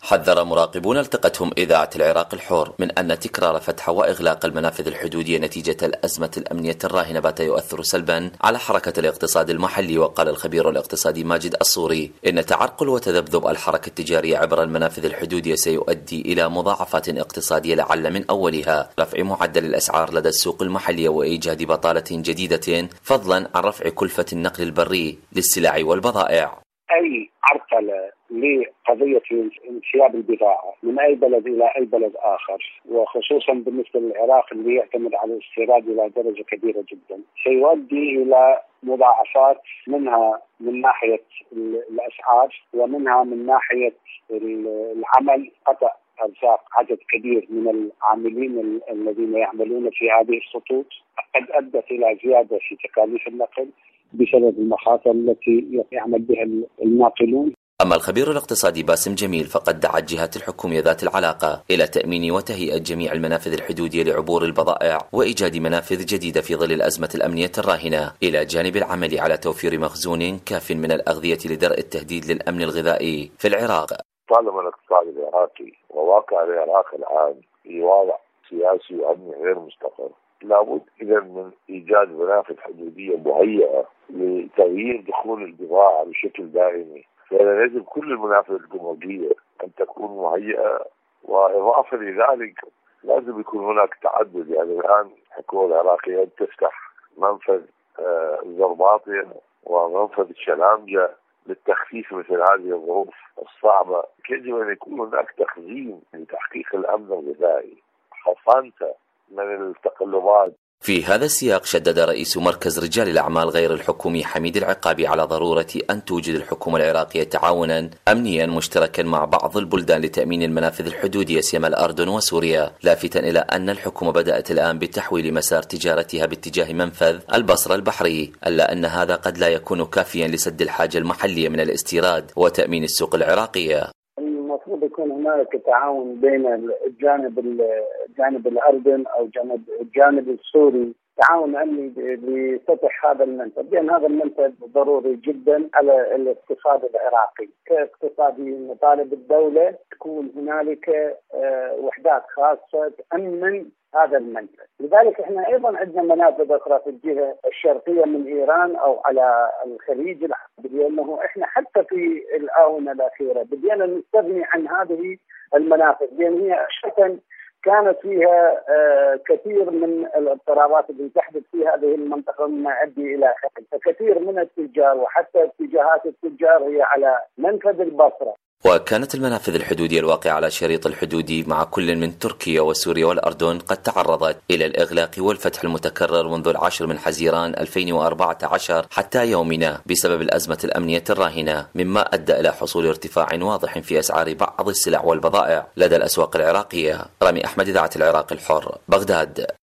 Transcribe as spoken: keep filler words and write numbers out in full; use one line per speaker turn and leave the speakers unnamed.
حذر مراقبون التقتهم إذاعة العراق الحر من أن تكرار فتح وإغلاق المنافذ الحدودية نتيجة الأزمة الأمنية الراهنة بات يؤثر سلبا على حركة الاقتصاد المحلي. وقال الخبير الاقتصادي ماجد الصوري إن تعرقل وتذبذب الحركة التجارية عبر المنافذ الحدودية سيؤدي إلى مضاعفات اقتصادية، لعل من أولها رفع معدل الأسعار لدى السوق المحلية وإيجاد بطالة جديدة، فضلا عن رفع كلفة النقل البري للسلع والبضائع.
أي عرقلة لقضية انسياب البضاعة من أي بلد إلى أي بلد آخر، وخصوصا بالنسبة للعراق اللي يعتمد على الاستيراد إلى درجة كبيرة جدا، سيؤدي إلى مضاعفات، منها من ناحية الأسعار ومنها من ناحية العمل، قطع أرزاق عدد كبير من العاملين الذين يعملون في هذه الخطوط، قد أدت إلى زيادة في تكاليف النقل بسبب المخاطر التي يعمل بها الناقلون.
أما الخبير الاقتصادي باسم جميل فقد دعا الجهات الحكومية ذات العلاقة إلى تأمين وتهيئة جميع المنافذ الحدودية لعبور البضائع وإيجاد منافذ جديدة في ظل الأزمة الأمنية الراهنة، إلى جانب العمل على توفير مخزون كاف من الأغذية لدرء التهديد للأمن الغذائي في العراق.
طالما الاقتصاد العراقي وواقع العراق الآن في وضع سياسي وأمني غير مستقر، لابد إذا من إيجاد منافذ حدودية مهيئة لتغيير دخول البضاعة بشكل دائمي. فلا يجب كل المنافذ الجمركية أن تكون مهيئة، وإضافة لذلك لازم يكون هناك تعدد. يعني الآن الحكومة العراقية تفتح منفذ الزرباطية ومنفذ الشلامجة للتخفيف مثل هذه الظروف الصعبة. يجب أن يكون هناك تخزين لتحقيق الأمن الغذائي حصانته من التقلبات.
في هذا السياق شدد رئيس مركز رجال الأعمال غير الحكومي حميد العقابي على ضرورة أن توجد الحكومة العراقية تعاونا أمنيا مشتركا مع بعض البلدان لتأمين المنافذ الحدودية سيما الأردن وسوريا، لافتا إلى أن الحكومة بدأت الآن بتحويل مسار تجارتها باتجاه منفذ البصرة البحري، ألا أن هذا قد لا يكون كافيا لسد الحاجة المحلية من الاستيراد وتأمين السوق العراقية.
المفروض يكون هناك تعاون بين الجانب الجانب الأردن أو جانب الجانب السوري، تعاون أمني لفتح هذا المنفذ، لأن هذا المنفذ ضروري جدا على الاقتصاد العراقي. كاقتصادي نطالب الدولة تكون هنالك وحدات خاصة تأمن هذا المنفذ. لذلك احنا ايضا عندنا منافذ اخرى في الجهه الشرقيه من ايران او على الخليج العربي، لانه احنا حتى في الاونه الاخيره بدينا نستغني عن هذه المنافذ، لان هي اساسا كانت فيها كثير من الاضطرابات اللي تحدث في هذه المنطقه مما يؤدي الى خلل، فكثير من التجار وحتى اتجاهات التجار هي على منفذ البصره.
وكانت المنافذ الحدودية الواقعة على شريط الحدود مع كل من تركيا وسوريا والأردن قد تعرضت إلى الإغلاق والفتح المتكرر منذ العاشر من حزيران ألفين وأربعة عشر حتى يومنا بسبب الأزمة الأمنية الراهنة، مما أدى إلى حصول ارتفاع واضح في أسعار بعض السلع والبضائع لدى الأسواق العراقية. رامي أحمد، إذاعة العراق الحر، بغداد.